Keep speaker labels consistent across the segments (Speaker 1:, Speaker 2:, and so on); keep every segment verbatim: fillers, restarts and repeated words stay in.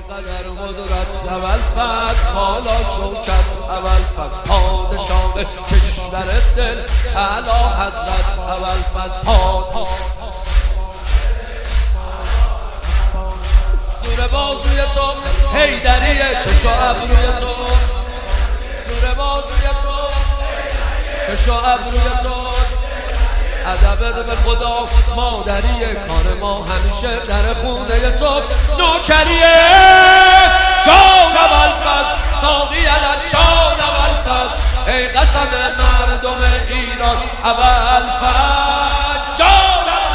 Speaker 1: قدر قدرت اول فصل حالا شوکت اول فصل پادشاه کشور دل اعلی حضرت اول فصل پاد زور بازوی تو حیدریه چشا ابروی تو زور بازوی تو چشا ابروی تو ادب به خدا مادریه کار ما همیشه در خونه تو نوکریه شان ابوالفضل ساقی علت شان ابوالفضل ای قسم مردم ایران ابوالفضل شان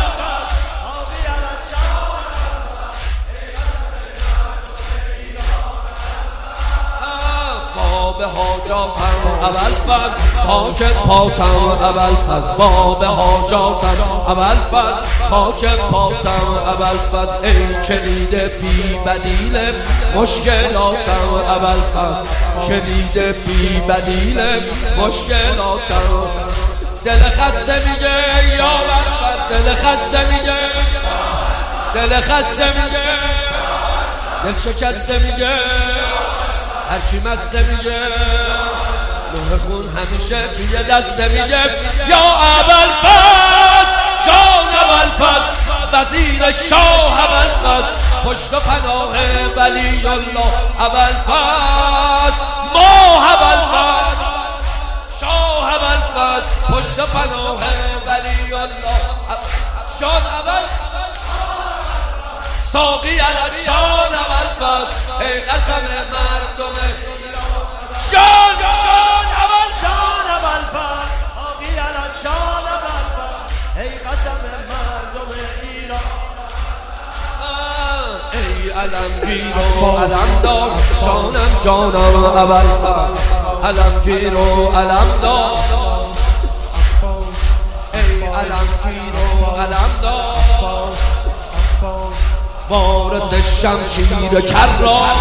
Speaker 1: به حاجاتم ابوالفضل خاک پاتم ابوالفضل باب حاجاتم ابوالفضل خاک پاتم ابوالفضل ای کلید بی بدیل مشکلاتم ابوالفضل کلید بی بدیل مشکلاتم دل خسته میگه یا ابوالفضل دل خسته میگه دل خسته میگه دل شکسته میگه هر کی مسته میگه نوح خون همیشه توی دسته میگه یا ابوالفضل شاه ابوالفضل وزیر شاه ابوالفضل پشت و پناه ولی الله ابوالفضل ماه ابوالفضل شاه ابوالفضل پشت و پناه ولی الله شاه ابوالفضل ساقی علت شان ابوالفضل ای قسم مردم شان شان ابوالفضل
Speaker 2: شان ابوالفضل ساقی علت شان ابوالفضل ای قسم مردم ایران
Speaker 1: ای علمگیر و علمدار جانم جانم ابوالفضل علمگیر و علمدار ای علمگیر و علمدار وارث شمشیر کرار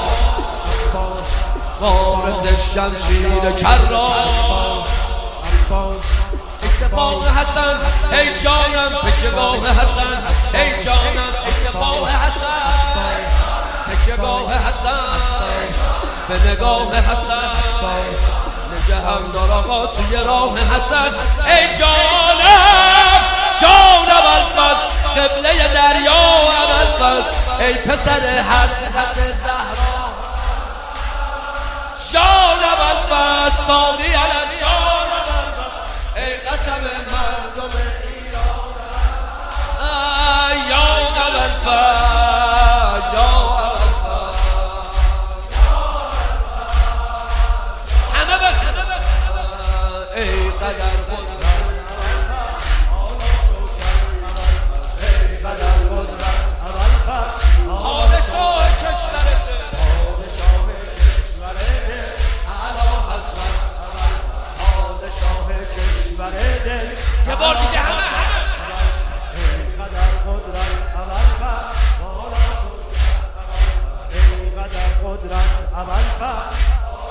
Speaker 1: وارث شمشیر کرار ای سپاه حسن ای جانم تکیهگاه حسن ای جانم ای سپاه حسن تکیهگاه حسن به نگاه حسن نگهم دار آقا توی راه حسن ای جانم شان ابوالفضل قبله دریا ابوالفضل ای پسر حضرت زهرا شان ابوالفضل ساقی علت شان ابوالفضل ای قسم مردم ایران یا ابوالفضل یا ابوالفضل همه بخ ای قدر یه بار دیگه همه همه
Speaker 2: ای قدر قدرت ابوالفضل ای قدر قدرت ابوالفضل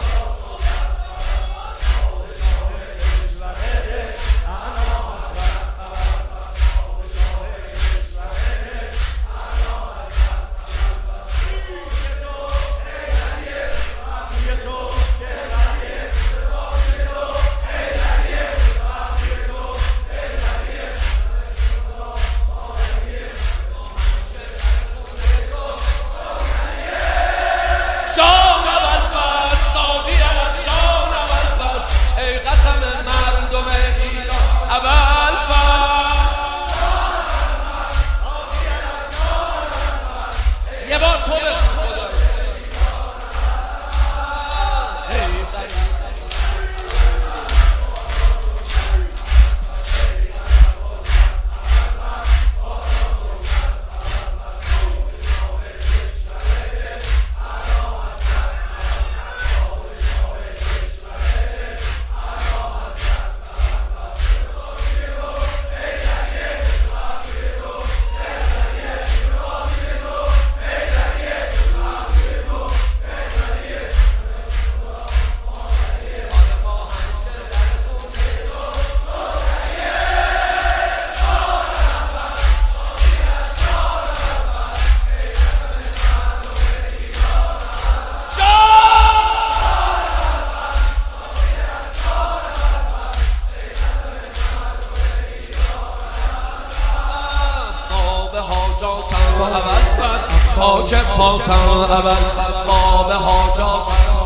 Speaker 1: یه بار تو به خاک پاتم اول از باب حاجاتم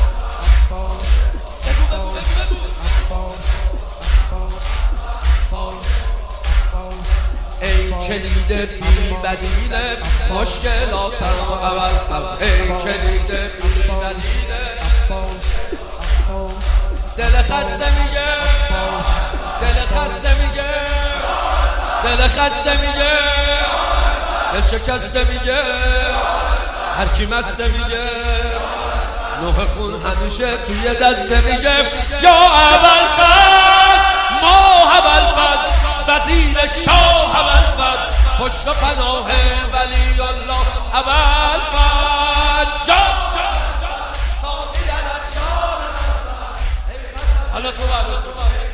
Speaker 1: ای کلید بی بدیل مشکلاتم اول از ای کلید بی بدیل دل خسته میگه دل خسته میگه دل خسته میگه دل شکسته میگه هر کی مسته میگه نوح خون همیشه توی دسته میگه یا ابوالفضل ما ابوالفضل وزیر شاه ابوالفضل پشت و پناه ولی الله ابوالفضل جا حالا تو برو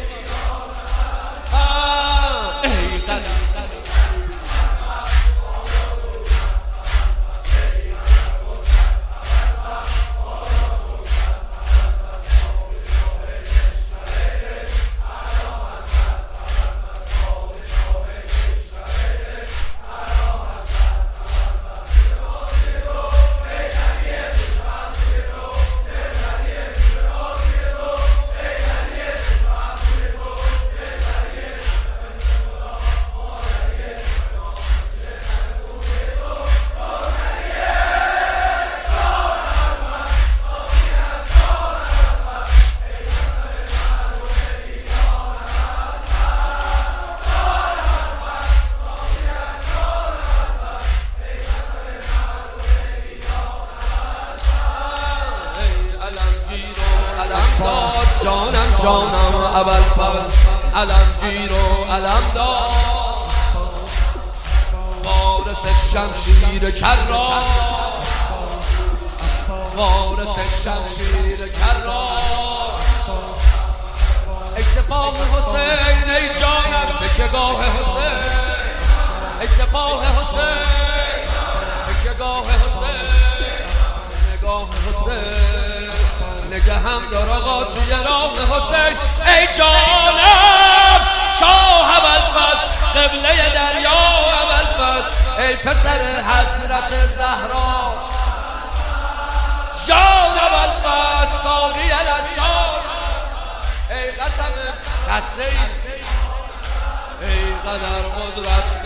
Speaker 1: ای قلب جانم جانم ابوالفضل علمگیر و علمدار وارث شمشیر کرار وارث شمشیر کرار ای سپاه حسین ای جانم تکیهگاه حسین ای سپاه حسین تکیهگاه حسین نگاه حسین نگهم دار آقا توی راه حسین ای جانم شاه ابوالفضل قبله دریا ابوالفضل ای پسر حضرت زهرا جان ابوالفضل ساقی الانشار ای قسم خسته ای قدر قدرت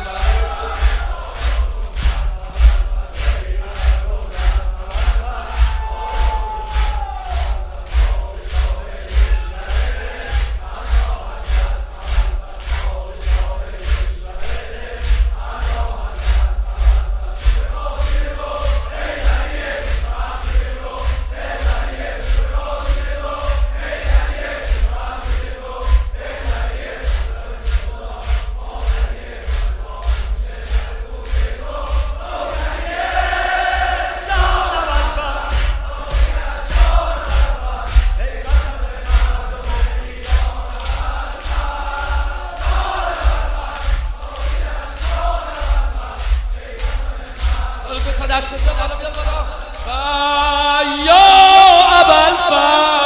Speaker 1: یا ابوالفضل